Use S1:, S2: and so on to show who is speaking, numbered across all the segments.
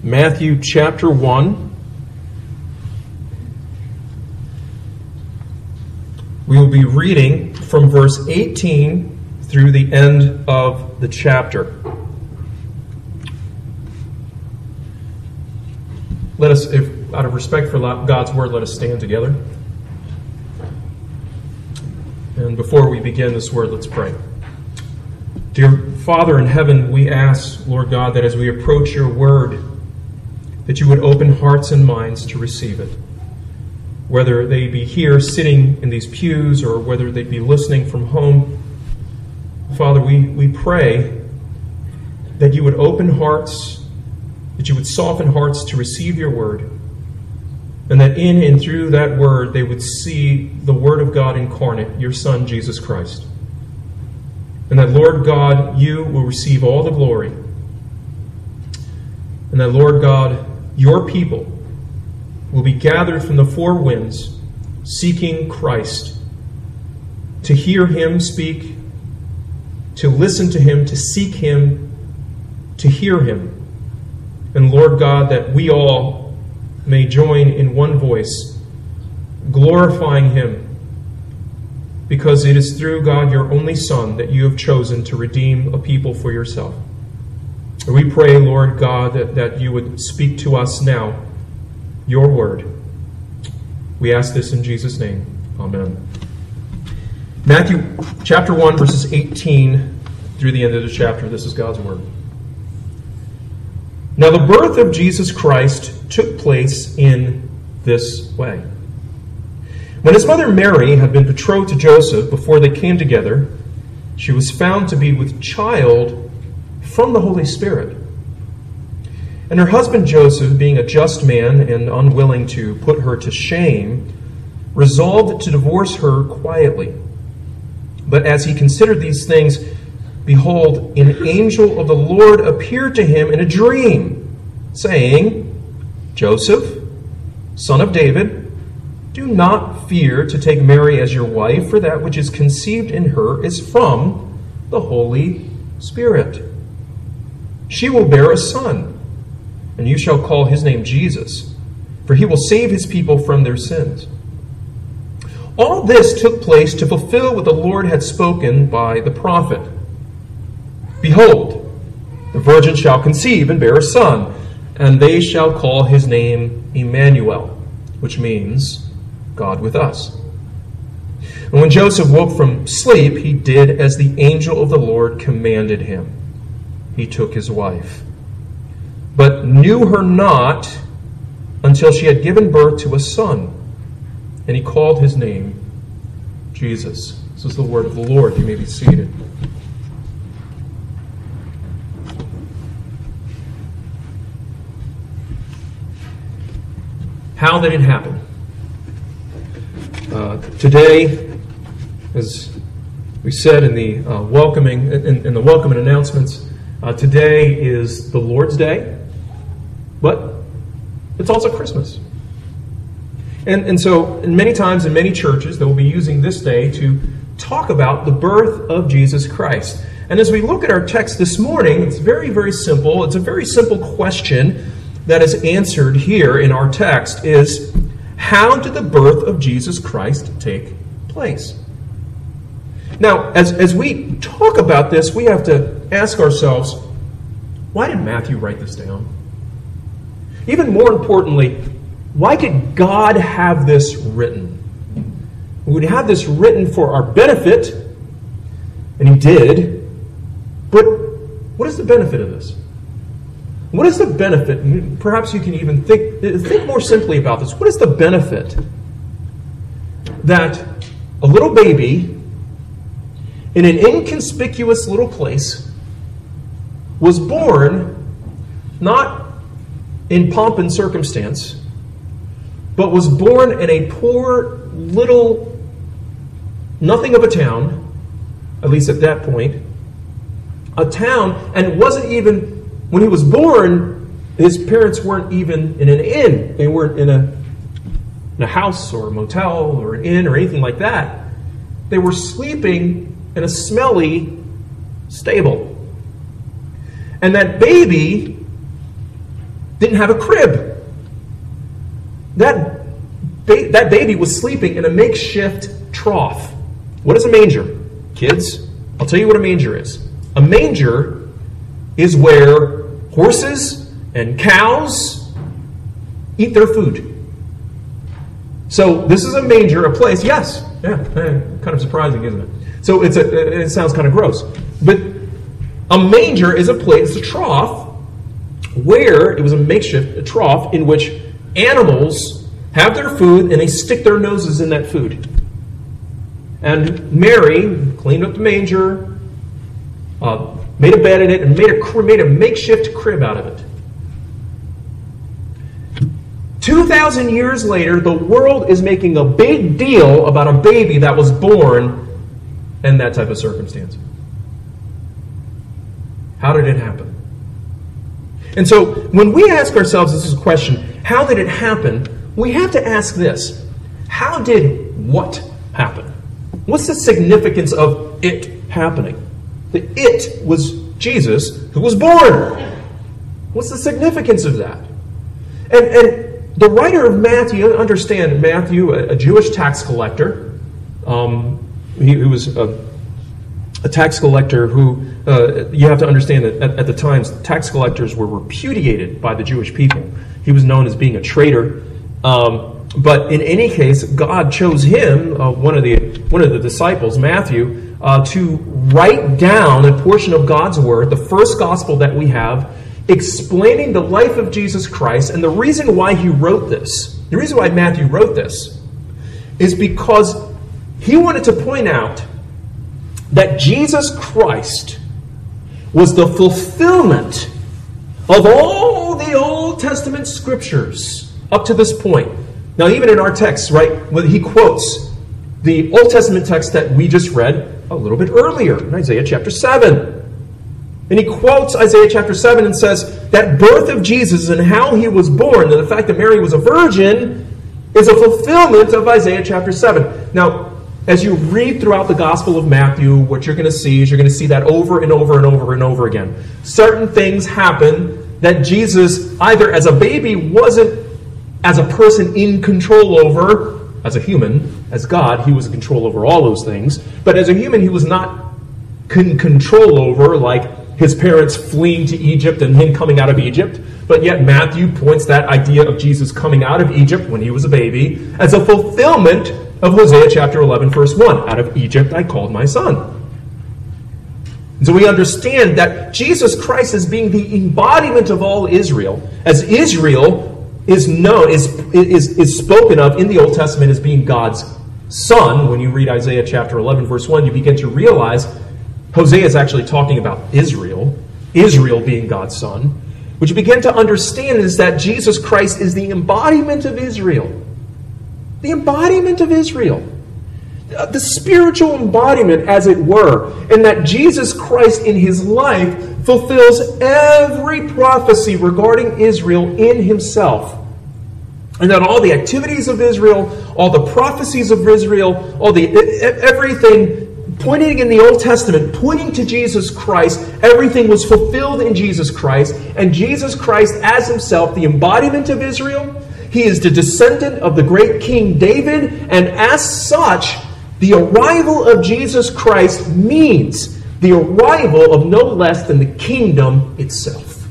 S1: Matthew chapter 1. We will be reading from verse 18 through the end of the chapter. Let us, if out of respect for God's word, let us stand together. And before we begin this word, let's pray. Dear Father in heaven, we ask, Lord God, that as we approach your word, that you would open hearts and minds to receive it. Whether they be here sitting in these pews or whether they be listening from home, Father, we pray that you would open hearts, that you would soften hearts to receive your word, and that in and through that word they would see the Word of God incarnate, your Son, Jesus Christ. And that, Lord God, you will receive all the glory. And that, Lord God, your people will be gathered from the four winds, seeking Christ, to hear him speak, to listen to him, to seek him, to hear him. And Lord God, that we all may join in one voice, glorifying him, because it is through God, your only Son, that you have chosen to redeem a people for yourself. And we pray, Lord God, that you would speak to us now, your word. We ask this in Jesus' name. Amen. Matthew chapter 1, verses 18 through the end of the chapter. This is God's word. Now the birth of Jesus Christ took place in this way. When his mother Mary had been betrothed to Joseph, before they came together, she was found to be with child from the Holy Spirit. And her husband Joseph, being a just man and unwilling to put her to shame, resolved to divorce her quietly. But as he considered these things, behold, an angel of the Lord appeared to him in a dream, saying, Joseph, son of David, do not fear to take Mary as your wife, for that which is conceived in her is from the Holy Spirit. She will bear a son, and you shall call his name Jesus, for he will save his people from their sins. All this took place to fulfill what the Lord had spoken by the prophet. Behold, the virgin shall conceive and bear a son, and they shall call his name Emmanuel, which means God with us. And when Joseph woke from sleep, he did as the angel of the Lord commanded him. He took his wife, but knew her not until she had given birth to a son, and he called his name Jesus. This is the word of the Lord. You may be seated. How did it happen? Today, as we said in the welcoming announcements, today is the Lord's Day, but it's also Christmas. And so many times in many churches, they will be using this day to talk about the birth of Jesus Christ. And as we look at our text this morning, it's very, very simple. It's a very simple question that is answered here in our text is, how did the birth of Jesus Christ take place? Now, as we talk about this, we have to ask ourselves, why did Matthew write this down? Even more importantly, why could God have this written? He would have this written for our benefit, and he did, but what is the benefit of this? What is the benefit? Perhaps you can even think more simply about this. What is the benefit that a little baby in an inconspicuous little place was born not in pomp and circumstance, but was born in a poor little nothing of a town, at least at that point, a town, and it wasn't even, when he was born, his parents weren't even in an inn. They weren't in a house or a motel or an inn or anything like that. They were sleeping in a smelly stable. And that baby didn't have a crib. That baby was sleeping in a makeshift trough. What is a manger? Kids, I'll tell you what a manger is. A manger is where horses and cows eat their food. So this is a manger, a place. Yes, yeah, kind of surprising, isn't it? So it sounds kind of gross, but a manger is a place, a trough, where it was a makeshift trough in which animals have their food and they stick their noses in that food. And Mary cleaned up the manger, made a bed in it, and made a makeshift crib out of it. 2,000 years later, the world is making a big deal about a baby that was born in that type of circumstance. How did it happen? And so, when we ask ourselves this question, how did it happen? We have to ask this. How did what happen? What's the significance of it happening? The it was Jesus who was born. What's the significance of that? And the writer of Matthew, understand Matthew, a Jewish tax collector, he was a tax collector who, you have to understand that at the times, tax collectors were repudiated by the Jewish people. He was known as being a traitor. But in any case, God chose him, one of the disciples, Matthew, to write down a portion of God's Word, the first gospel that we have, explaining the life of Jesus Christ. And the reason why he wrote this, the reason why Matthew wrote this, is because he wanted to point out that Jesus Christ was the fulfillment of all the Old Testament scriptures up to this point. Now, even in our text, right, when he quotes the Old Testament text that we just read a little bit earlier, in Isaiah chapter 7. And he quotes Isaiah chapter 7 and says that birth of Jesus and how he was born, and the fact that Mary was a virgin, is a fulfillment of Isaiah chapter 7. Now, as you read throughout the Gospel of Matthew, what you're going to see is you're going to see that over and over and over and over again. Certain things happen that Jesus, either as a baby, wasn't as a person in control over. As a human, as God, he was in control over all those things. But as a human, he was not in control over, like his parents fleeing to Egypt and him coming out of Egypt. But yet Matthew points that idea of Jesus coming out of Egypt when he was a baby as a fulfillment of Hosea chapter 11, verse 1. Out of Egypt I called my son. And so we understand that Jesus Christ as being the embodiment of all Israel, as Israel is known, is spoken of in the Old Testament as being God's son. When you read Isaiah chapter 11, verse 1, you begin to realize Hosea is actually talking about Israel being God's son. What you begin to understand is that Jesus Christ is the embodiment of Israel. The embodiment of Israel. The spiritual embodiment, as it were. And that Jesus Christ in his life fulfills every prophecy regarding Israel in himself. And that all the activities of Israel, all the prophecies of Israel, everything pointing in the Old Testament, pointing to Jesus Christ, everything was fulfilled in Jesus Christ. And Jesus Christ as himself, the embodiment of Israel, he is the descendant of the great King David. And as such, the arrival of Jesus Christ means the arrival of no less than the kingdom itself.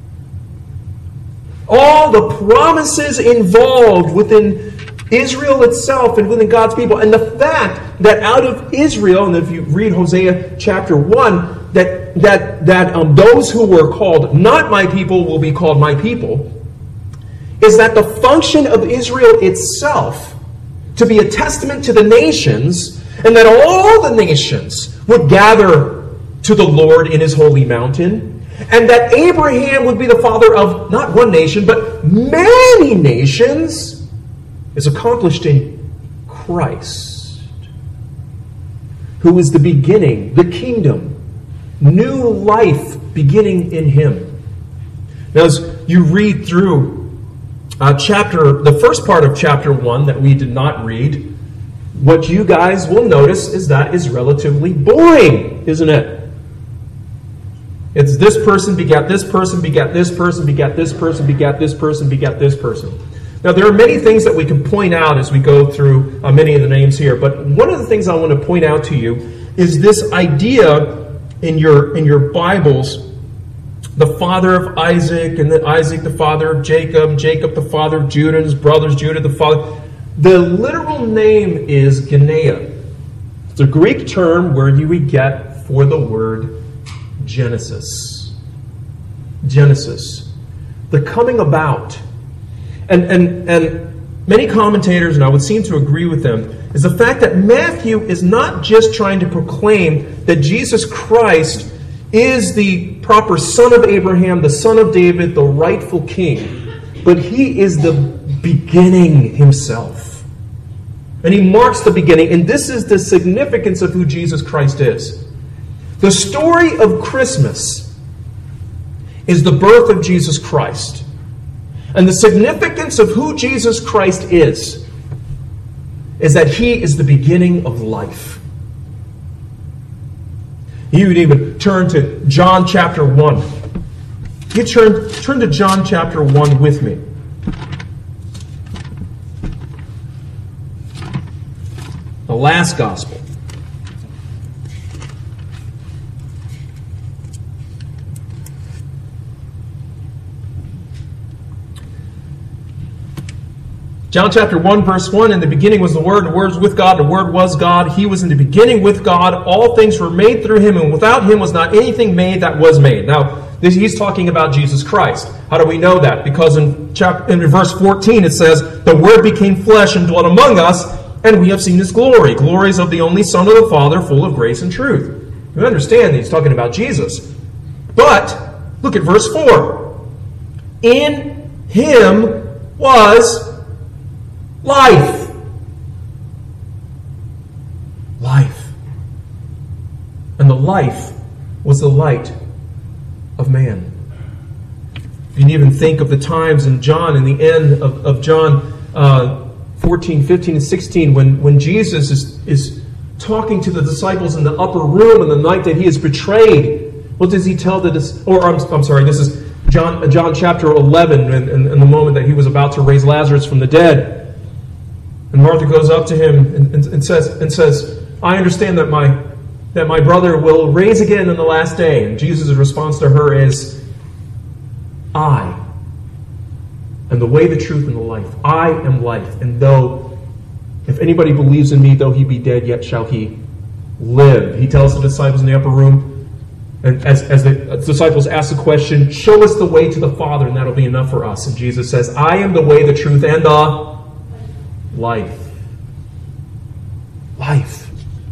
S1: All the promises involved within Israel itself and within God's people, and the fact that out of Israel, and if you read Hosea chapter 1, that those who were called not my people will be called my people, is that the function of Israel itself to be a testament to the nations, and that all the nations would gather to the Lord in his holy mountain, and that Abraham would be the father of not one nation, but many nations, is accomplished in Christ, who is the beginning, the kingdom, new life beginning in him. Now, as you read through the first part of chapter 1 that we did not read, what you guys will notice is that is relatively boring, isn't it? It's this person begat this person, begat this person, begat this person, begat this person, begat this person. Now, there are many things that we can point out as we go through many of the names here, but one of the things I want to point out to you is this idea in your Bibles, the father of Isaac, and then Isaac the father of Jacob, Jacob the father of Judah, and his brothers, Judah the father. The literal name is Genea. It's a Greek term where you would get for the word Genesis. Genesis. The coming about. And many commentators, and I would seem to agree with them, is the fact that Matthew is not just trying to proclaim that Jesus Christ is the proper son of Abraham, the son of David, the rightful king, but he is the beginning himself. And he marks the beginning, and this is the significance of who Jesus Christ is. The story of Christmas is the birth of Jesus Christ. And the significance of who Jesus Christ is that he is the beginning of life. You would even turn to John chapter 1. You turn to John chapter 1 with me. The last gospel. John chapter 1, verse 1, in the beginning was the Word was with God, the Word was God. He was in the beginning with God. All things were made through him, and without him was not anything made that was made. Now, he's talking about Jesus Christ. How do we know that? Because in verse 14 it says, the Word became flesh and dwelt among us, and we have seen his glory. Glories of the only Son of the Father, full of grace and truth. You understand that he's talking about Jesus. But, look at verse 4. In him was life. Life. And the life was the light of man. You can even think of the times in John, in the end of John 14, 15, and 16, when Jesus is talking to the disciples in the upper room on the night that he is betrayed. What does he tell I'm sorry, this is John chapter 11, in the moment that he was about to raise Lazarus from the dead. And Martha goes up to him and says, I understand that my brother will raise again in the last day. And Jesus' response to her is, I am the way, the truth, and the life. I am life. And if anybody believes in me, though he be dead, yet shall he live. He tells the disciples in the upper room, and as the disciples ask the question, show us the way to the Father, and that'll be enough for us. And Jesus says, I am the way, the truth, and the life. Life.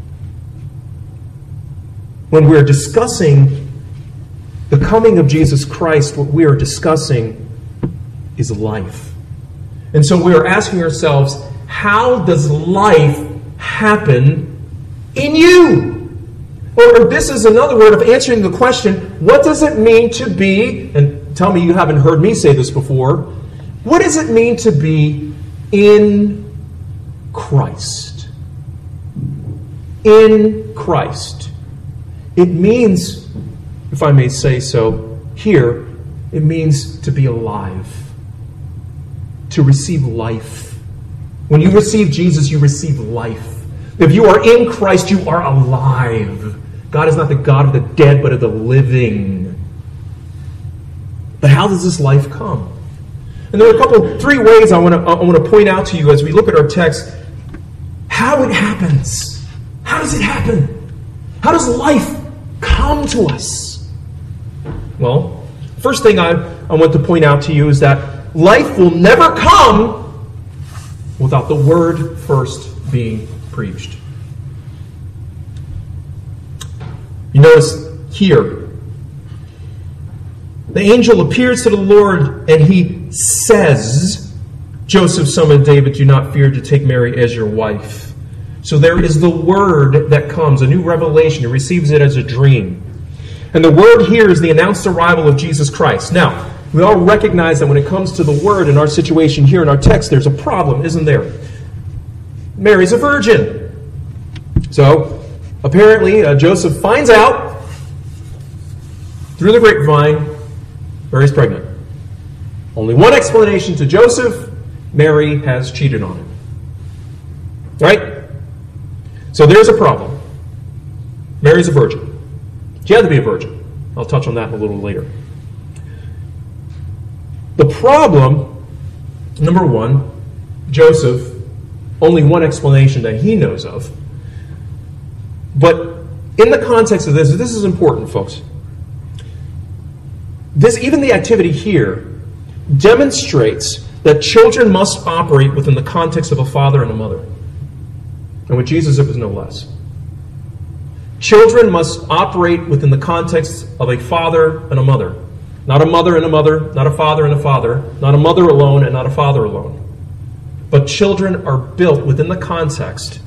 S1: When we're discussing the coming of Jesus Christ, what we are discussing is life. And so we are asking ourselves, how does life happen in you? Or this is another word of answering the question, what does it mean to be, and tell me you haven't heard me say this before, what does it mean to be in Christ? In Christ. It means, if I may say so here, it means to be alive. To receive life. When you receive Jesus, you receive life. If you are in Christ, you are alive. God is not the God of the dead, but of the living. But how does this life come? And there are three ways I want to point out to you as we look at our text how it happens. How does it happen? How does life come to us? Well, first thing I want to point out to you is that life will never come without the word first being preached. You notice here, the angel appears to the Lord and he says, Joseph, son of David, do not fear to take Mary as your wife. So there is the word that comes, a new revelation. He receives it as a dream. And the word here is the announced arrival of Jesus Christ. Now, we all recognize that when it comes to the word in our situation here in our text, there's a problem, isn't there? Mary's a virgin. So, apparently, Joseph finds out Through the grapevine, Mary's pregnant. Only one explanation to Joseph: Mary has cheated on him. Right? So there's a problem. Mary's a virgin. She had to be a virgin. I'll touch on that a little later. The problem, number one, Joseph, only one explanation that he knows of. But in the context of this is important, folks. Even the activity here demonstrates that children must operate within the context of a father and a mother. And with Jesus, it was no less. Children must operate within the context of a father and a mother. Not a mother and a mother, not a father and a father, not a mother alone and not a father alone. But children are built within the context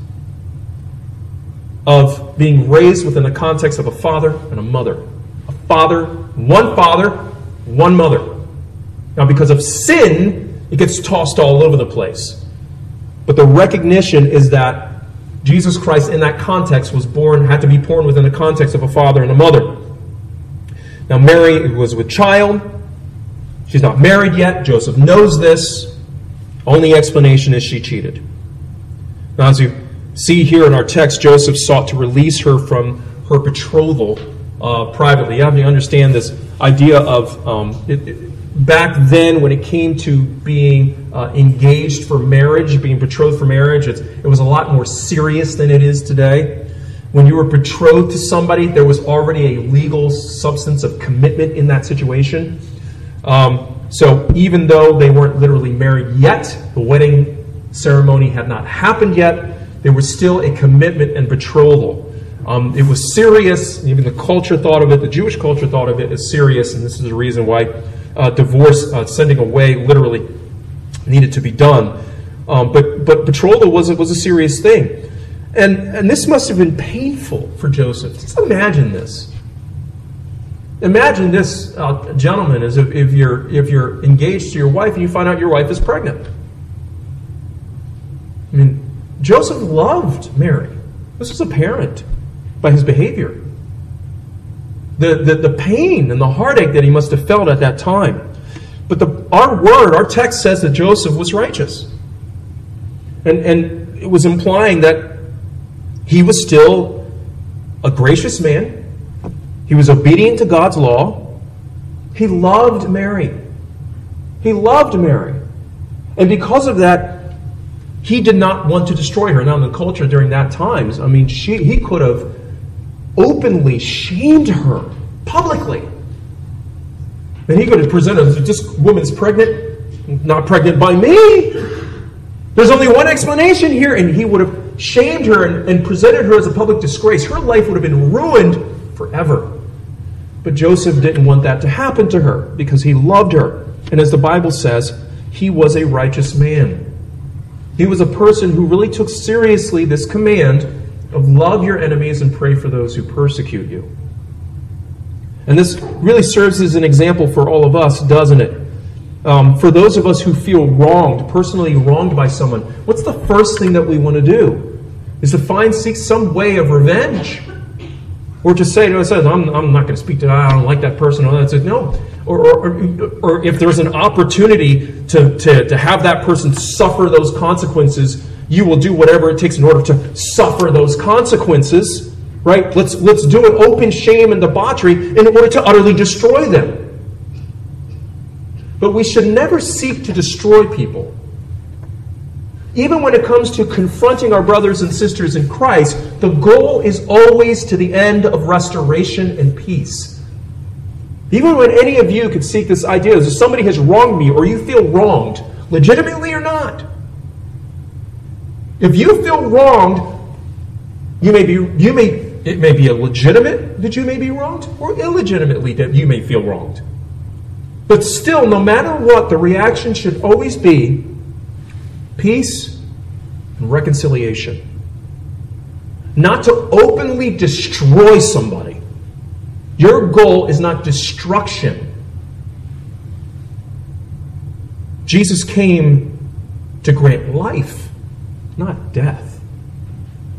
S1: of being raised within the context of a father and a mother. A father, one mother. Now, because of sin, it gets tossed all over the place. But the recognition is that Jesus Christ in that context had to be born within the context of a father and a mother. Now, Mary was with child. She's not married yet. Joseph knows this. Only explanation is she cheated. Now, as you see here in our text, Joseph sought to release her from her betrothal privately. You have to understand this idea of back then, when it came to being engaged for marriage, being betrothed for marriage, it was a lot more serious than it is today. When you were betrothed to somebody, there was already a legal substance of commitment in that situation. So even though they weren't literally married yet, the wedding ceremony had not happened yet, there was still a commitment and betrothal. It was serious. Even the culture thought of it, the Jewish culture thought of it as serious, and this is the reason why divorce, sending away, literally needed to be done. But betrothal was a serious thing. And this must have been painful for Joseph. Just imagine this. Imagine this, gentlemen, as if you're engaged to your wife and you find out your wife is pregnant. I mean, Joseph loved Mary. This was apparent by his behavior. The pain and the heartache that he must have felt at that time. But our text says that Joseph was righteous. And it was implying that he was still a gracious man. He was obedient to God's law. He loved Mary. He loved Mary. And because of that, he did not want to destroy her. Now, in the culture during that time, I mean, he could have openly shamed her publicly. And he could have presented, this woman's pregnant, not pregnant by me. There's only one explanation here. And he would have shamed her and presented her as a public disgrace. Her life would have been ruined forever. But Joseph didn't want that to happen to her because he loved her. And as the Bible says, he was a righteous man. He was a person who really took seriously this command of love your enemies and pray for those who persecute you. And this really serves as an example for all of us, doesn't it? For those of us who feel wronged, personally wronged by someone, what's the first thing that we want to do? Is to seek some way of revenge. Or to say to ourselves, I'm not going to speak to that, I don't like that person. Or that. No. Or if there's an opportunity to have that person suffer those consequences, you will do whatever it takes in order to suffer those consequences. Right? Let's do it open shame and debauchery in order to utterly destroy them. But we should never seek to destroy people. Even when it comes to confronting our brothers and sisters in Christ, the goal is always to the end of restoration and peace. Even when any of you could seek this idea, if somebody has wronged me or you feel wronged, legitimately or not, if you feel wronged, it may be a legitimate that you may be wronged, or illegitimately that you may feel wronged. But still, no matter what, the reaction should always be peace and reconciliation. Not to openly destroy somebody. Your goal is not destruction. Jesus came to grant life, not death.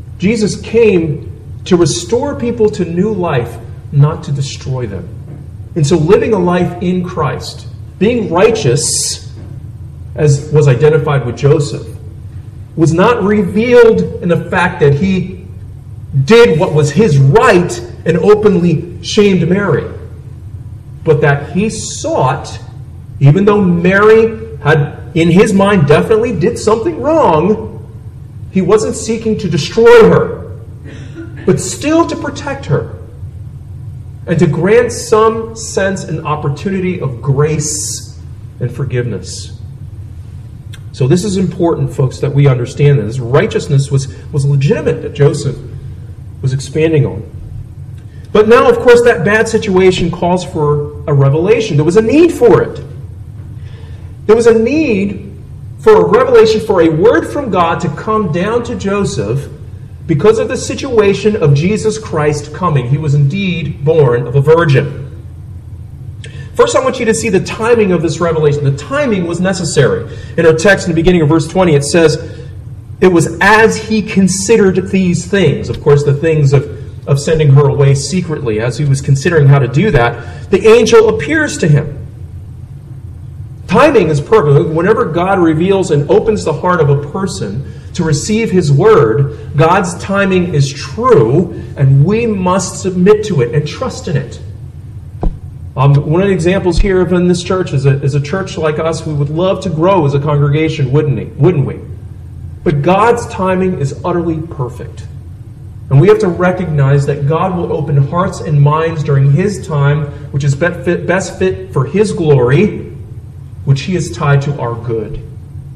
S1: Jesus came to restore people to new life, not to destroy them. And so living a life in Christ, being righteous, as was identified with Joseph, was not revealed in the fact that he did what was his right and openly shamed Mary, but that he sought, even though Mary had, in his mind, definitely did something wrong, he wasn't seeking to destroy her, but still to protect her and to grant some sense and opportunity of grace and forgiveness. So this is important, folks, that we understand that this righteousness was legitimate that Joseph was expanding on. But now, of course, that bad situation calls for a revelation. There was a need for it. There was a need for a revelation, for a word from God to come down to Joseph because of the situation of Jesus Christ coming. He was indeed born of a virgin. First, I want you to see the timing of this revelation. The timing was necessary. In our text in the beginning of verse 20, it says, it was as he considered these things. Of course, the things of sending her away secretly. As he was considering how to do that, the angel appears to him. Timing is perfect. Whenever God reveals and opens the heart of a person to receive his word, God's timing is true, and we must submit to it and trust in it. One of the examples here of in this church is a church like us. We would love to grow as a congregation, wouldn't we? But God's timing is utterly perfect. And we have to recognize that God will open hearts and minds during his time, which is best fit for his glory, which he is tied to our good.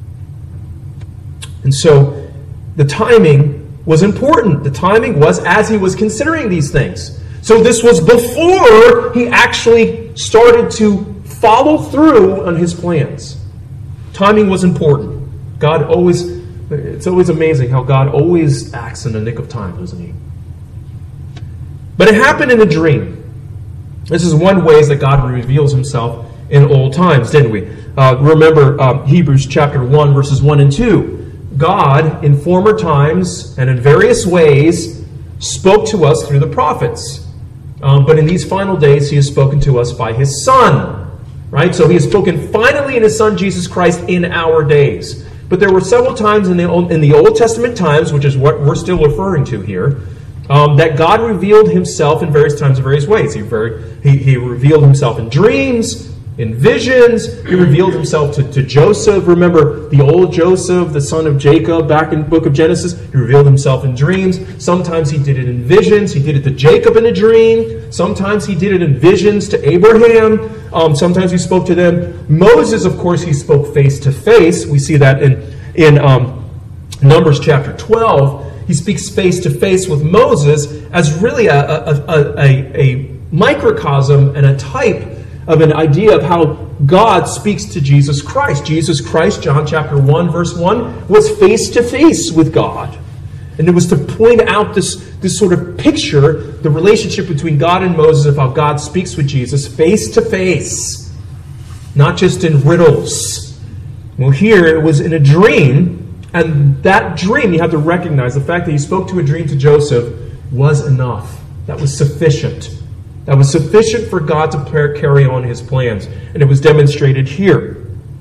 S1: And so the timing was important. The timing was as he was considering these things. So this was before he actually started to follow through on his plans. Timing was important. It's always amazing how God always acts in the nick of time, doesn't he? But it happened in a dream. This is one way that God reveals himself in old times, didn't we? Remember Hebrews chapter 1, verses 1 and 2. God, in former times and in various ways, spoke to us through the prophets. But in these final days, he has spoken to us by his Son. Right? So he has spoken finally in his Son, Jesus Christ, in our days. But there were several times in the Old Testament times, which is what we're still referring to here, that God revealed himself in various times in various ways. He revealed himself in dreams, in visions. He revealed himself to Joseph. Remember the old Joseph, the son of Jacob, back in the book of Genesis. He revealed himself in dreams. Sometimes he did it in visions. He did it to Jacob in a dream. Sometimes he did it in visions to Abraham. Sometimes he spoke to them. Moses, of course, he spoke face to face. We see that in Numbers chapter 12. He speaks face to face with Moses as really a microcosm and a type of an idea of how God speaks to Jesus Christ. Jesus Christ, John chapter 1, verse 1, was face to face with God. And it was to point out this sort of picture, the relationship between God and Moses, of how God speaks with Jesus face to face, not just in riddles. Well, here it was in a dream, and that dream, you have to recognize the fact that he spoke to a dream to Joseph was enough. That was sufficient. That was sufficient for God to carry on his plans. And it was demonstrated here.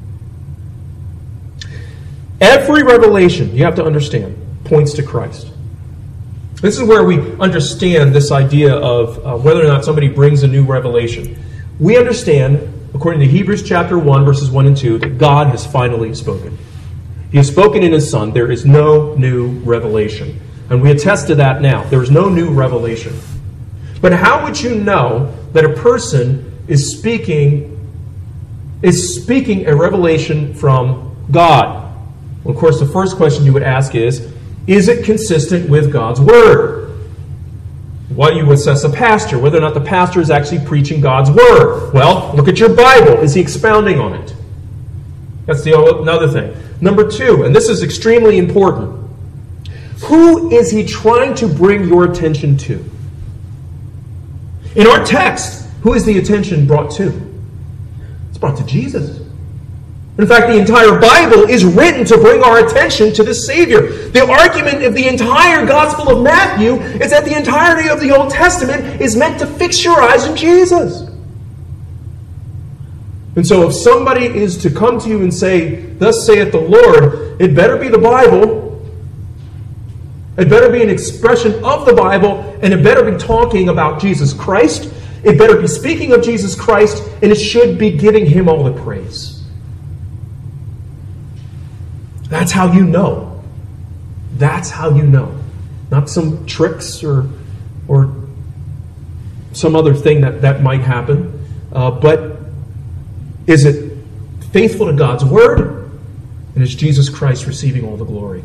S1: Every revelation, you have to understand, points to Christ. This is where we understand this idea of whether or not somebody brings a new revelation. We understand, according to Hebrews chapter 1, verses 1 and 2, that God has finally spoken. He has spoken in his Son. There is no new revelation. And we attest to that now. There is no new revelation. But how would you know that a person is speaking a revelation from God? Well, of course, the first question you would ask is it consistent with God's Word? Why do you assess a pastor? Whether or not the pastor is actually preaching God's Word. Well, look at your Bible. Is he expounding on it? That's another thing. Number two, and this is extremely important. Who is he trying to bring your attention to? In our text, who is the attention brought to? It's brought to Jesus. In fact, the entire Bible is written to bring our attention to the Savior. The argument of the entire Gospel of Matthew is that the entirety of the Old Testament is meant to fix your eyes on Jesus. And so if somebody is to come to you and say, "Thus saith the Lord," it better be the Bible. It better be an expression of the Bible, and it better be talking about Jesus Christ. It better be speaking of Jesus Christ, and it should be giving him all the praise. That's how you know. That's how you know. Not some tricks or some other thing that might happen. But is it faithful to God's Word? And is Jesus Christ receiving all the glory?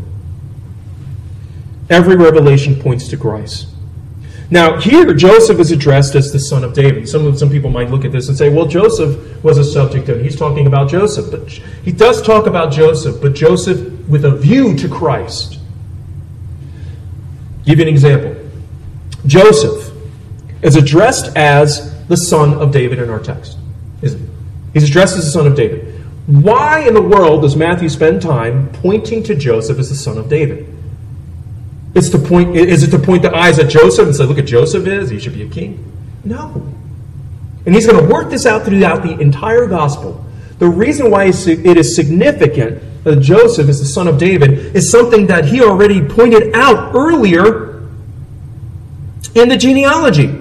S1: Every revelation points to Christ. Now, here, Joseph is addressed as the son of David. Some people might look at this and say, well, Joseph was a subject of, he's talking about Joseph. But he does talk about Joseph, but Joseph with a view to Christ. Give you an example. Joseph is addressed as the son of David in our text, isn't he? He's addressed as the son of David. Why in the world does Matthew spend time pointing to Joseph as the son of David? Is it to point the eyes at Joseph and say, look at Joseph he should be a king? No. And he's going to work this out throughout the entire gospel. The reason why it is significant that Joseph is the son of David is something that he already pointed out earlier in the genealogy.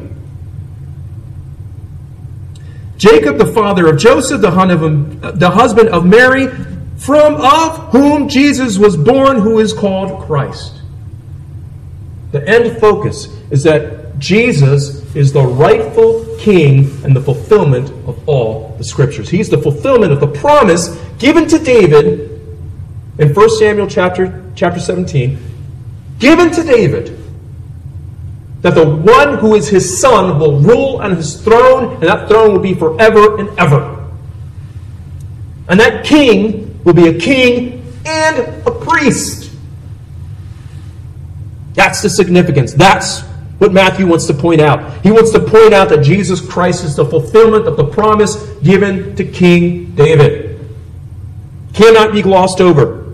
S1: Jacob, the father of Joseph, the husband of Mary, of whom Jesus was born, who is called Christ. The end focus is that Jesus is the rightful king and the fulfillment of all the scriptures. He's the fulfillment of the promise given to David in 1 Samuel chapter 17, given to David, that the one who is his son will rule on his throne, and that throne will be forever and ever. And that king will be a king and a priest. That's the significance. That's what Matthew wants to point out. He wants to point out that Jesus Christ is the fulfillment of the promise given to King David. Cannot be glossed over.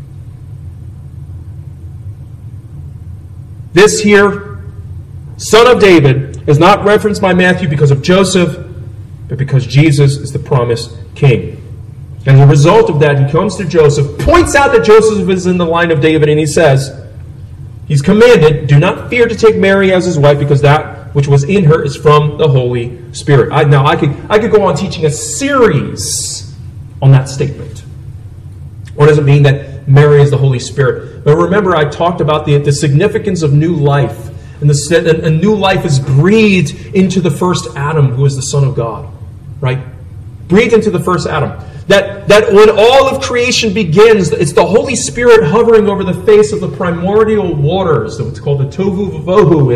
S1: This here, son of David, is not referenced by Matthew because of Joseph, but because Jesus is the promised king. And as a result of that, he comes to Joseph, points out that Joseph is in the line of David, and he says, he's commanded, do not fear to take Mary as his wife, because that which was in her is from the Holy Spirit. I could go on teaching a series on that statement. What does it mean that Mary is the Holy Spirit? But remember, I talked about the significance of new life. And new life is breathed into the first Adam, who is the Son of God. Right? Breathed into the first Adam. That when all of creation begins, it's the Holy Spirit hovering over the face of the primordial waters. It's called the tohu vavohu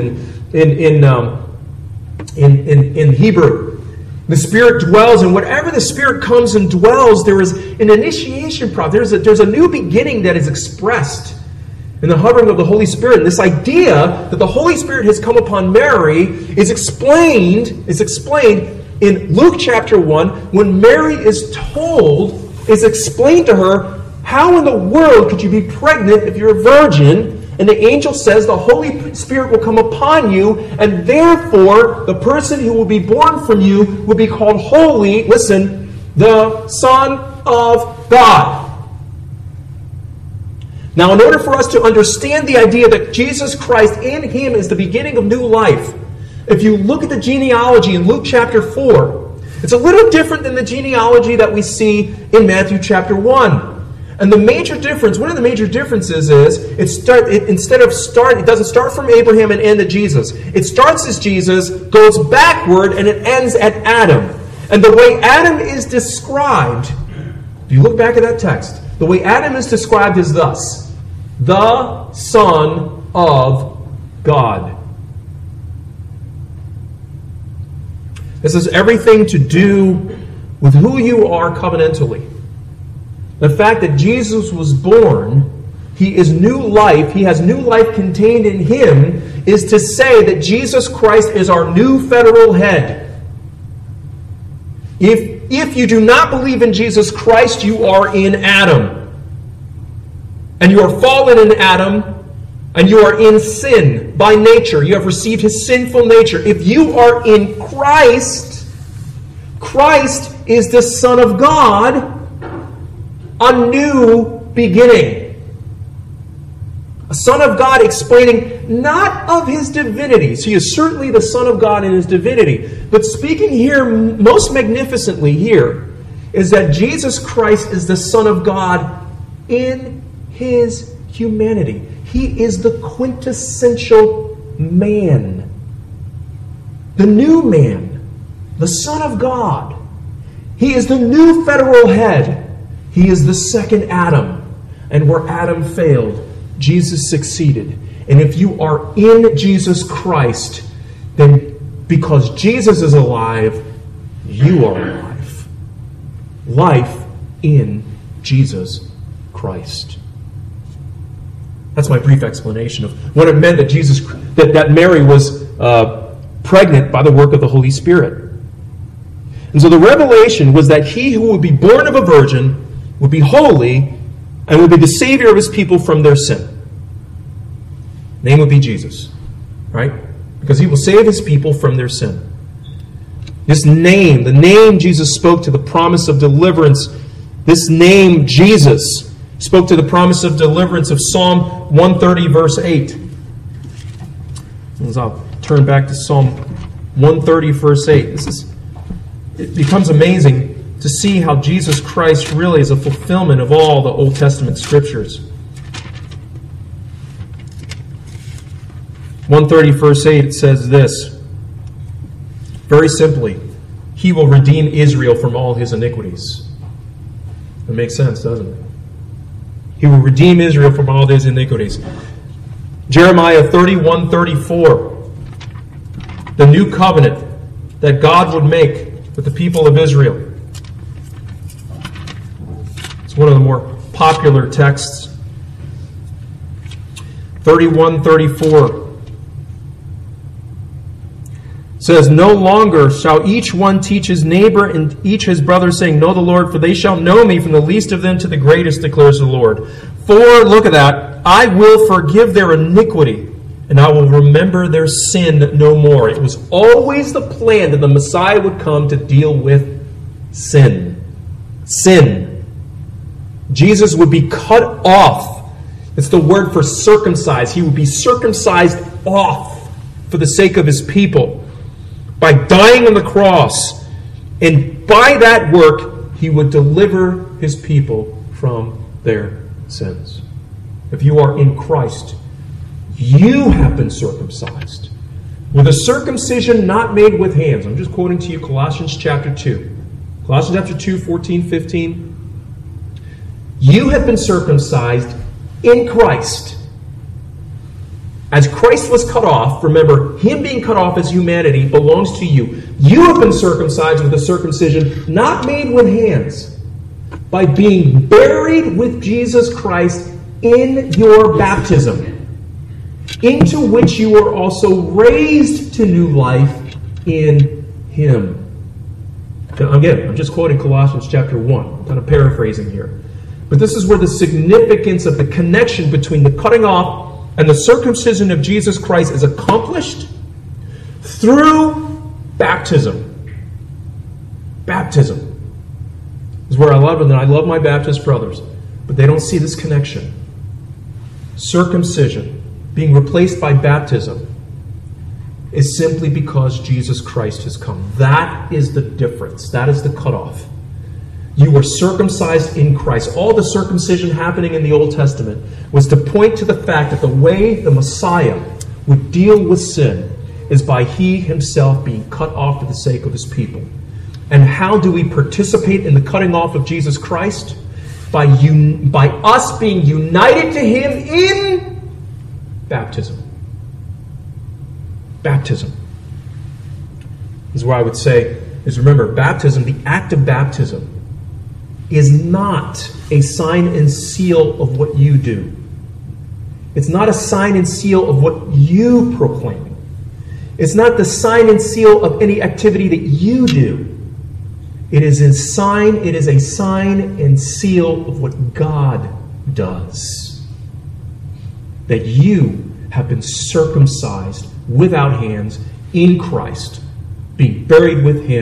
S1: in Hebrew. The Spirit dwells, and whatever the Spirit comes and dwells, there is an initiation process. There's a new beginning that is expressed in the hovering of the Holy Spirit. And this idea that the Holy Spirit has come upon Mary is explained in Luke chapter 1, when Mary is explained to her, how in the world could you be pregnant if you're a virgin? And the angel says the Holy Spirit will come upon you, and therefore the person who will be born from you will be called holy, listen, the Son of God. Now, in order for us to understand the idea that Jesus Christ in him is the beginning of new life, if you look at the genealogy in Luke chapter 4, it's a little different than the genealogy that we see in Matthew chapter 1. And one of the major differences is, it doesn't start from Abraham and end at Jesus. It starts as Jesus, goes backward, and it ends at Adam. And the way Adam is described, if you look back at that text, the way Adam is described is thus: the Son of God. This has everything to do with who you are covenantally. The fact that Jesus was born, he is new life, he has new life contained in him, is to say that Jesus Christ is our new federal head. If you do not believe in Jesus Christ, you are in Adam. And you are fallen in Adam, and you are in sin by nature. You have received his sinful nature. If you are in Christ, Christ is the Son of God, a new beginning. A Son of God explaining not of his divinity. So he is certainly the Son of God in his divinity. But speaking here most magnificently here is that Jesus Christ is the Son of God in his humanity. He is the quintessential man. The new man. The Son of God. He is the new federal head. He is the second Adam. And where Adam failed, Jesus succeeded. And if you are in Jesus Christ, then because Jesus is alive, you are alive. Life in Jesus Christ. That's my brief explanation of what it meant that Mary was pregnant by the work of the Holy Spirit. And so the revelation was that he who would be born of a virgin would be holy and would be the Savior of his people from their sin. Name would be Jesus, right? Because he will save his people from their sin. This name, the name Jesus spoke to the promise of deliverance, this name Jesus spoke to the promise of deliverance of Psalm 130, verse 8. As I'll turn back to Psalm 130, verse 8. It becomes amazing to see how Jesus Christ really is a fulfillment of all the Old Testament scriptures. 130 verse 8, it says this, very simply, he will redeem Israel from all his iniquities. It makes sense, doesn't it? He will redeem Israel from all his iniquities. Jeremiah 31:34, the new covenant that God would make with the people of Israel. It's one of the more popular texts. 31:34 says, no longer shall each one teach his neighbor and each his brother, saying, know the Lord, for they shall know me from the least of them to the greatest, declares the Lord. For, look at that, I will forgive their iniquity, and I will remember their sin no more. It was always the plan that the Messiah would come to deal with sin. Sin. Jesus would be cut off. It's the word for circumcised. He would be circumcised off for the sake of his people by dying on the cross. And by that work, he would deliver his people from their sins. If you are in Christ, you have been circumcised with a circumcision not made with hands. I'm just quoting to you Colossians chapter 2. Colossians chapter 2, 14, 15. You have been circumcised in Christ. As Christ was cut off, remember, him being cut off as humanity belongs to you. You have been circumcised with a circumcision not made with hands, by being buried with Jesus Christ in your baptism, into which you were also raised to new life in him. Again, I'm just quoting Colossians chapter 1. I'm kind of paraphrasing here. But this is where the significance of the connection between the cutting off and the circumcision of Jesus Christ is accomplished through baptism. Baptism is where I love it, and I love my Baptist brothers, but they don't see this connection. Circumcision being replaced by baptism is simply because Jesus Christ has come. That is the difference. That is the cutoff. You were circumcised in Christ. All the circumcision happening in the Old Testament was to point to the fact that the way the Messiah would deal with sin is by he himself being cut off for the sake of his people. And how do we participate in the cutting off of Jesus Christ? By us being united to him in baptism. Baptism. This is why I would say, is remember, baptism, the act of baptism, is not a sign and seal of what you do. It's not a sign and seal of what you proclaim. It's not the sign and seal of any activity that you do. It is a sign and seal of what God does. That you have been circumcised without hands in Christ, being buried with him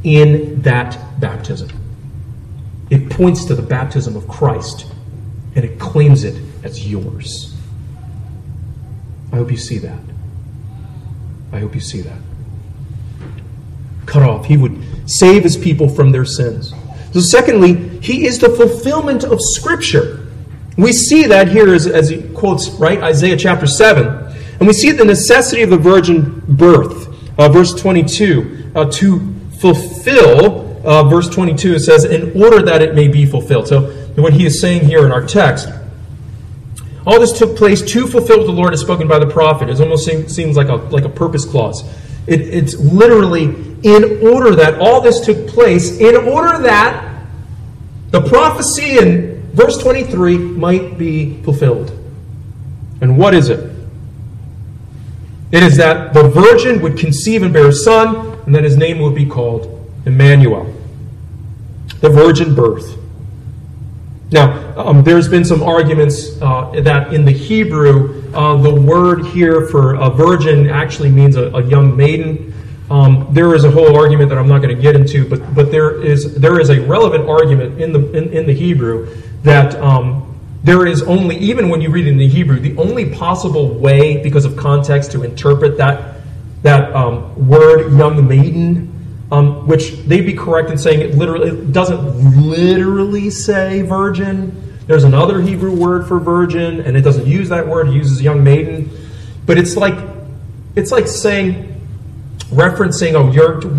S1: in that baptism. It points to the baptism of Christ, and it claims it as yours. I hope you see that. I hope you see that. Cut off. He would save his people from their sins. So secondly, he is the fulfillment of Scripture. We see that here as he quotes, right, Isaiah chapter 7. And we see the necessity of the virgin birth. Verse 22, to fulfill, verse 22, it says, in order that it may be fulfilled. So what he is saying here in our text, all this took place to fulfill what the Lord has spoken by the prophet. It almost seems like a purpose clause. It's literally in order that all this took place, in order that the prophecy in verse 23 might be fulfilled. And what is it? It is that the virgin would conceive and bear a son, and that his name would be called Emmanuel. The virgin birth. Now, there's been some arguments that in the Hebrew, the word here for a virgin actually means a young maiden. There is a whole argument that I'm not going to get into, but there is a relevant argument in the Hebrew that there is only, even when you read it in the Hebrew, the only possible way, because of context, to interpret that word young maiden, which they'd be correct in saying it doesn't literally say virgin. There's another Hebrew word for virgin, and it doesn't use that word. It uses young maiden. But it's like saying, referencing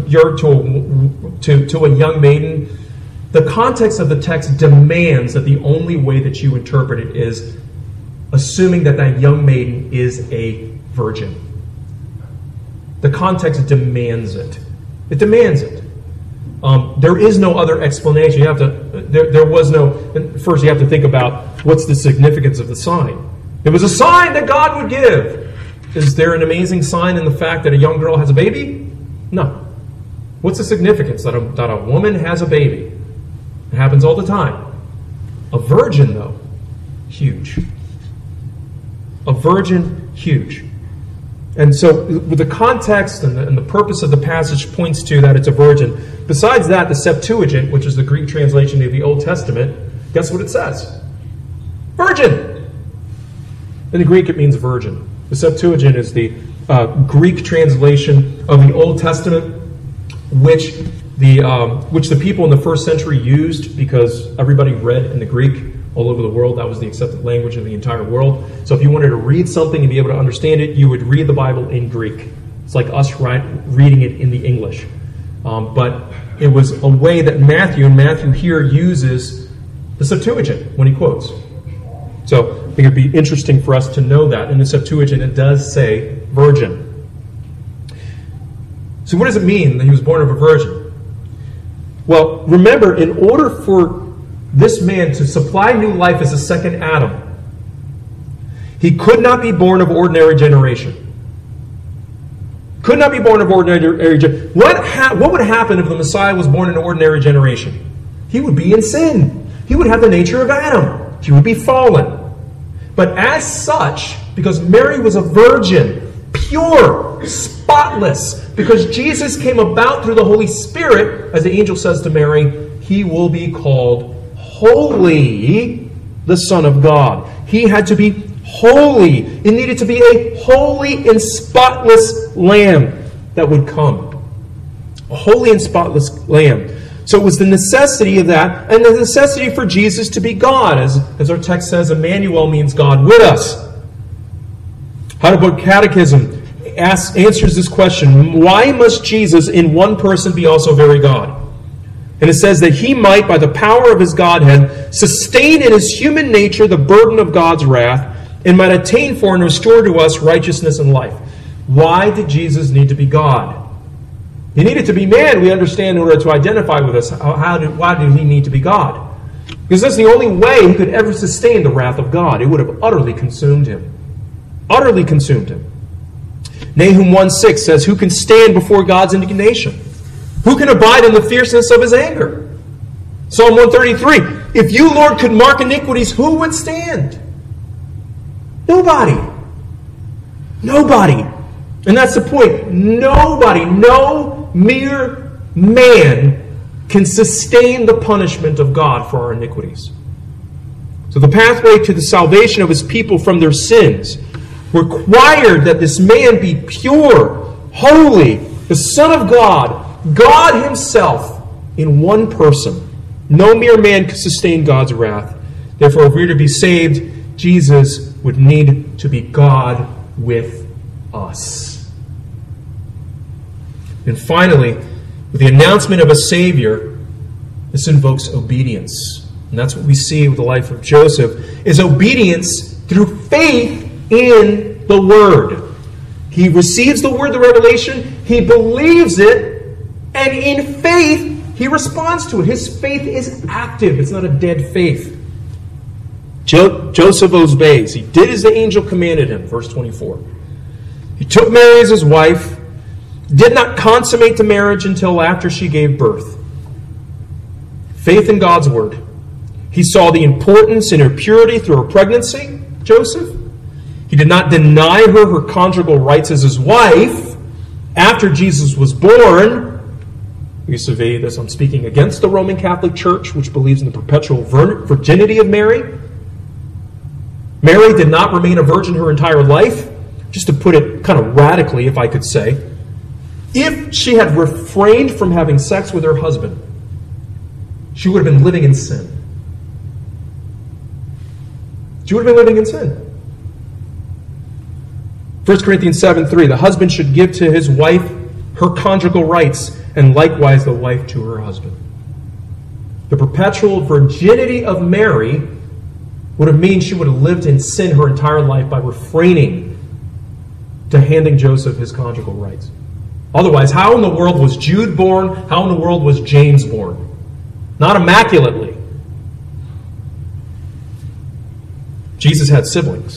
S1: to a young maiden. The context of the text demands that the only way that you interpret it is assuming that young maiden is a virgin. The context demands it. It demands it. There is no other explanation. You have to. There was no. First, you have to think about what's the significance of the sign. It was a sign that God would give. Is there an amazing sign in the fact that a young girl has a baby? No. What's the significance that a woman has a baby? It happens all the time. A virgin, though, huge. A virgin, huge. And so with the context and the purpose of the passage points to that it's a virgin. Besides that, the Septuagint, which is the Greek translation of the Old Testament, guess what it says? Virgin! In the Greek, it means virgin. The Septuagint is the Greek translation of the Old Testament, which the people in the first century used because everybody read in the Greek all over the world. That was the accepted language of the entire world. So if you wanted to read something and be able to understand it, you would read the Bible in Greek. It's like us reading it in the English. But it was a way that Matthew here uses the Septuagint when he quotes. So I think it'd be interesting for us to know that. In the Septuagint, it does say virgin. So what does it mean that he was born of a virgin? Well, remember, in order for this man to supply new life as a second Adam, he could not be born of ordinary generation. Could not be born of ordinary generation. What would happen if the Messiah was born in ordinary generation? He would be in sin. He would have the nature of Adam. He would be fallen. But as such, because Mary was a virgin, pure, spotless, because Jesus came about through the Holy Spirit, as the angel says to Mary, he will be called holy, the Son of God. He had to be holy. It needed to be a holy and spotless lamb that would come. A holy and spotless lamb. So it was the necessity of that, and the necessity for Jesus to be God. As our text says, Emmanuel means God with us. Heidelberg Catechism answers this question: why must Jesus in one person be also very God? And it says that he might, by the power of his Godhead, sustain in his human nature the burden of God's wrath, and might attain for and restore to us righteousness and life. Why did Jesus need to be God? He needed to be man, we understand, in order to identify with us. Why did he need to be God? Because that's the only way he could ever sustain the wrath of God. It would have utterly consumed him. Utterly consumed him. Nahum 1:6 says, who can stand before God's indignation? Who can abide in the fierceness of his anger? Psalm 133, if you, Lord, could mark iniquities, who would stand? Nobody. Nobody. And that's the point. Nobody. No mere man can sustain the punishment of God for our iniquities. So the pathway to the salvation of his people from their sins required that this man be pure, holy, the Son of God, God himself in one person. No mere man could sustain God's wrath. Therefore, if we are to be saved, Jesus would need to be God with us. And finally, with the announcement of a Savior, this invokes obedience. And that's what we see with the life of Joseph, is obedience through faith in the Word. He receives the Word, the revelation, he believes it, and in faith, he responds to it. His faith is active. It's not a dead faith. Joseph obeys. He did as the angel commanded him, verse 24. He took Mary as his wife, did not consummate the marriage until after she gave birth. Faith in God's word. He saw the importance in her purity through her pregnancy, Joseph. He did not deny her conjugal rights as his wife after Jesus was born. We survey this. I'm speaking against the Roman Catholic Church, which believes in the perpetual virginity of Mary. Mary did not remain a virgin her entire life. Just to put it kind of radically, if I could say, if she had refrained from having sex with her husband, she would have been living in sin. She would have been living in sin. 1 Corinthians 7:3, the husband should give to his wife her conjugal rights, and likewise the wife to her husband. The perpetual virginity of Mary would have meant she would have lived in sin her entire life by refraining to handing Joseph his conjugal rights. Otherwise, how in the world was Jude born? How in the world was James born? Not immaculately. Jesus had siblings.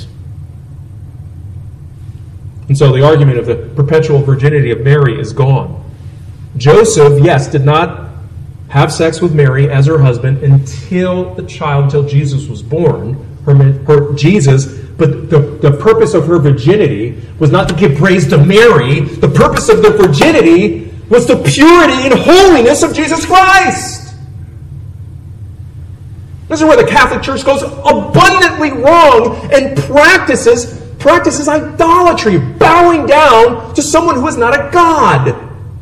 S1: And so the argument of the perpetual virginity of Mary is gone. Joseph, yes, did not have sex with Mary as her husband until Jesus was born, Jesus. But the purpose of her virginity was not to give praise to Mary. The purpose of the virginity was the purity and holiness of Jesus Christ. This is where the Catholic Church goes abundantly wrong and practices idolatry, bowing down to someone who is not a God.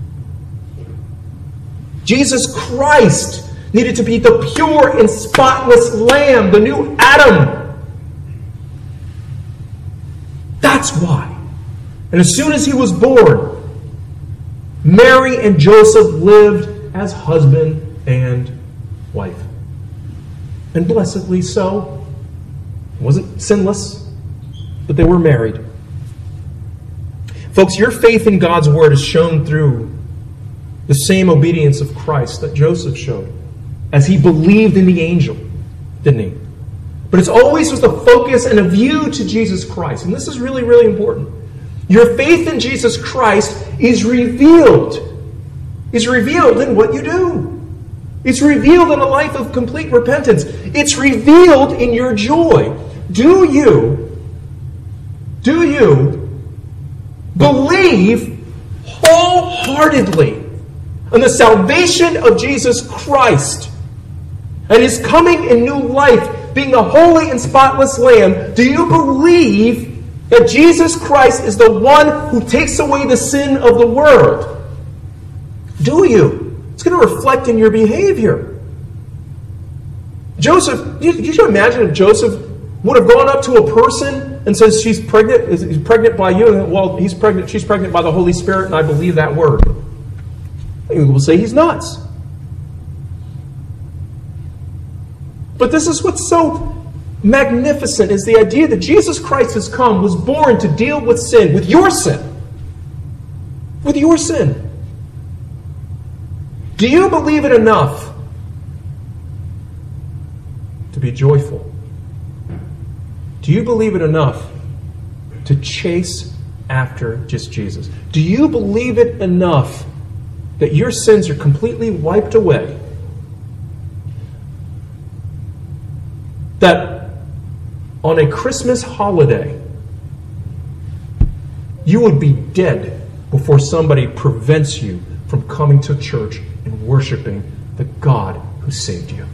S1: Jesus Christ needed to be the pure and spotless Lamb, the new Adam. That's why. And as soon as he was born, Mary and Joseph lived as husband and wife. And blessedly so. It wasn't sinless, but they were married. Folks, your faith in God's word is shown through the same obedience of Christ that Joseph showed as he believed in the angel, didn't he? But it's always with a focus and a view to Jesus Christ. And this is really, really important. Your faith in Jesus Christ is revealed. It's revealed in what you do. It's revealed in a life of complete repentance. It's revealed in your joy. Do you believe wholeheartedly in the salvation of Jesus Christ and his coming in new life, being the holy and spotless Lamb? Do you believe that Jesus Christ is the one who takes away the sin of the world? Do you? It's going to reflect in your behavior. Joseph, you should imagine if Joseph would have gone up to a person and says, she's pregnant, is pregnant by you, and well, she's pregnant by the Holy Spirit, and I believe that word. People will say he's nuts. But this is what's so magnificent, is the idea that Jesus Christ has come, was born to deal with sin, with your sin. With your sin. Do you believe it enough to be joyful? Do you believe it enough to chase after just Jesus? Do you believe it enough that your sins are completely wiped away? That on a Christmas holiday, you would be dead before somebody prevents you from from coming to church and worshiping the God who saved you.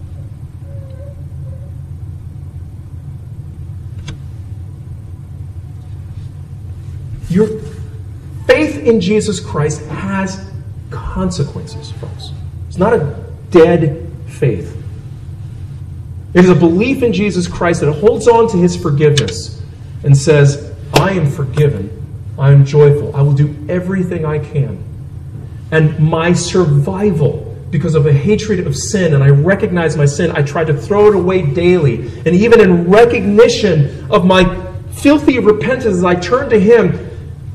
S1: Your faith in Jesus Christ has consequences, folks. It's not a dead faith. It is a belief in Jesus Christ that holds on to his forgiveness and says, I am forgiven. I am joyful. I will do everything I can. And my survival, because of a hatred of sin, and I recognize my sin, I try to throw it away daily. And even in recognition of my filthy repentance as I turn to him,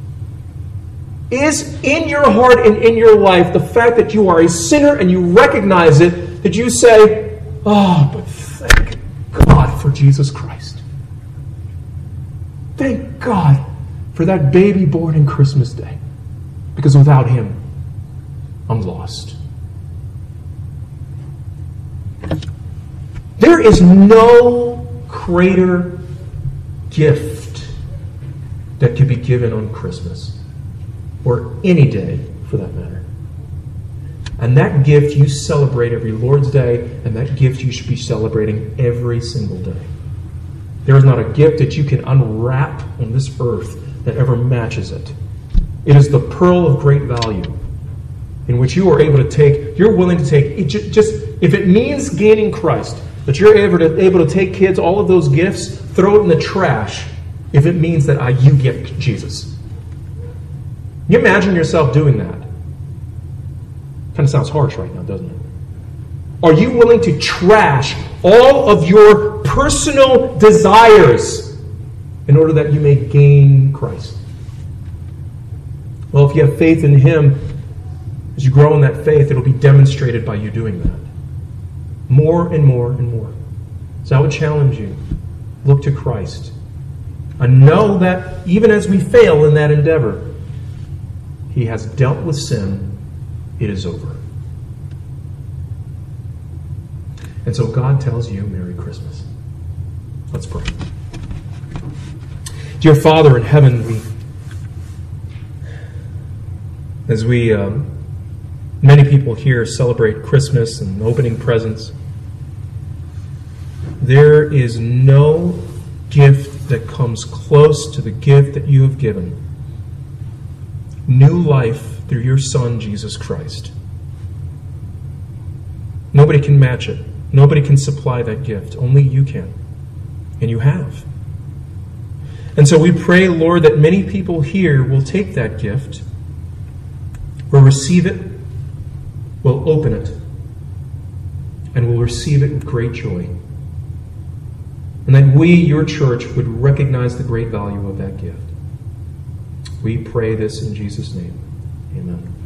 S1: is in your heart and in your life the fact that you are a sinner and you recognize it, that you say, oh, but thank God for Jesus Christ. Thank God for that baby born in Christmas Day. Because without him, I'm lost. There is no greater gift that could be given on Christmas, or any day for that matter. And that gift you celebrate every Lord's Day, and that gift you should be celebrating every single day. There is not a gift that you can unwrap on this earth that ever matches it. It is the pearl of great value, in which you are able to take, you're willing to take, if it means gaining Christ, that you're able to take kids, all of those gifts, throw it in the trash, if it means that you get Jesus. Can you imagine yourself doing that? Kind of sounds harsh right now, doesn't it? Are you willing to trash all of your personal desires in order that you may gain Christ? Well, if you have faith in him, as you grow in that faith, it'll be demonstrated by you doing that. More and more and more. So I would challenge you, look to Christ. And know that even as we fail in that endeavor, he has dealt with sin. It is over. And so God tells you, Merry Christmas. Let's pray. Dear Father in heaven, as many people here celebrate Christmas and opening presents, there is no gift that comes close to the gift that you have given. New life through your Son, Jesus Christ. Nobody can match it. Nobody can supply that gift. Only you can. And you have. And so we pray, Lord, that many people here will take that gift, will receive it, will open it, and will receive it with great joy. And that we, your church, would recognize the great value of that gift. We pray this in Jesus' name. Amen.